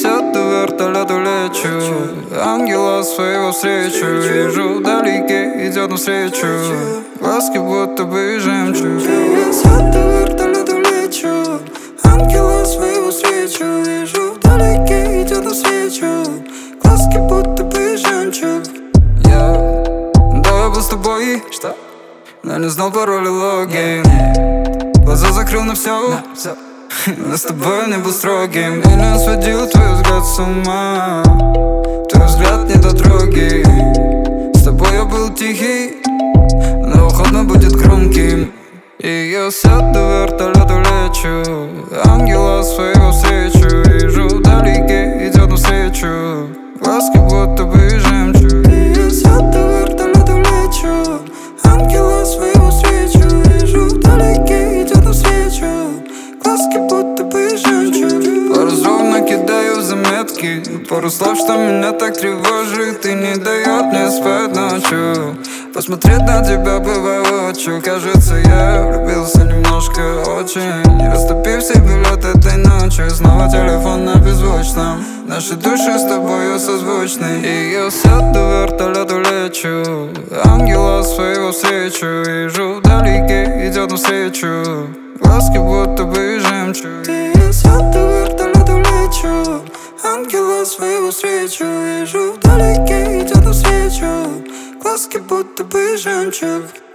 сяду в вертолет, улечу, ангела своего встречу. Вижу вдалеке, идет навстречу, глазки будто бы жемчуг. Я сяду в вертолет, улечу, ангела своего встречу. Вижу вдалеке, идет навстречу, глазки будто бы жемчуг. Да, я был с тобой, что? Но не знал пароль и логин. Глаза закрыл на все. Но с тобой не был строгим. И не сводил твой взгляд с ума. Твой взгляд недотрогий. С тобой я был тихий, но уход мой будет громким. И я сяду в вертолет, улечу, ангела своего встречу. Вижу вдалеке, идет навстречу, глазки будто бы жемчуг. И я сяду в вертолет, улечу, ангела своего встречу. Вижу вдалеке, идет навстречу, глазки будто бы жемчуг. Пару слов накидаю в заметки, пару слов, что меня так тревожит и не дает мне спать ночью. Посмотреть на тебя было воочию. Кажется, я влюбился немножко очень. Растопив себе лед этой ночью. Снова телефон на беззвучном. Наши души с тобою созвучны. И я сяду в вертолет, улечу, ангела своего встречу. Вижу вдалеке, идет навстречу, глазки будто бы жемчуг. И я сяду в вертолет, улечу, ангела своего встречу. Вижу вдалеке, идет навстречу, глазки будто бы жемчуг.